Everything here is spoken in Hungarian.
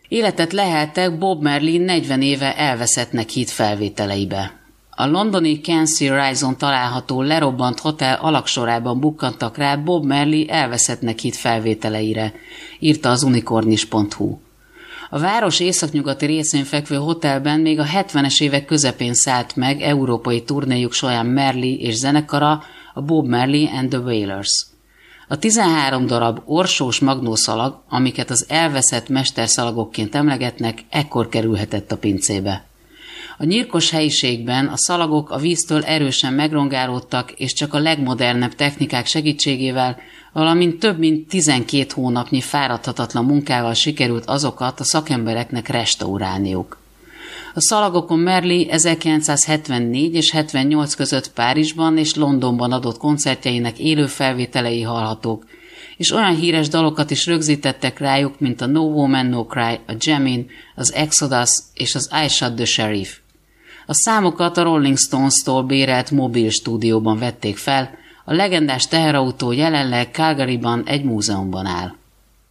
Életet leheltek Bob Marley 40 éve elveszettnek hitt felvételeibe. A londoni Cansey Rise-on található lerobbant hotel alagsorában bukkantak rá Bob Marley elveszettnek hitt felvételeire, írta az unicornis.hu. A város északnyugati részén fekvő hotelben még a 70-es évek közepén szállt meg európai turnéjuk során Marley és zenekara, a Bob Marley and the Wailers. A 13 darab orsós magnószalag, amiket az elveszett mesterszalagokként emlegetnek, ekkor kerülhetett a pincébe. A nyírkos helyiségben a szalagok a víztől erősen megrongálódtak, és csak a legmodernebb technikák segítségével, valamint több mint 12 hónapnyi fáradhatatlan munkával sikerült azokat a szakembereknek restaurálniuk. A szalagokon Marley 1974 és 78 között Párizsban és Londonban adott koncertjeinek élő felvételei hallhatók, és olyan híres dalokat is rögzítettek rájuk, mint a No Woman No Cry, a Jamin, az Exodus és az I Shot the Sheriff. A számokat a Rolling Stones-tól bérelt mobil stúdióban vették fel, a legendás teherautó jelenleg Calgaryban egy múzeumban áll.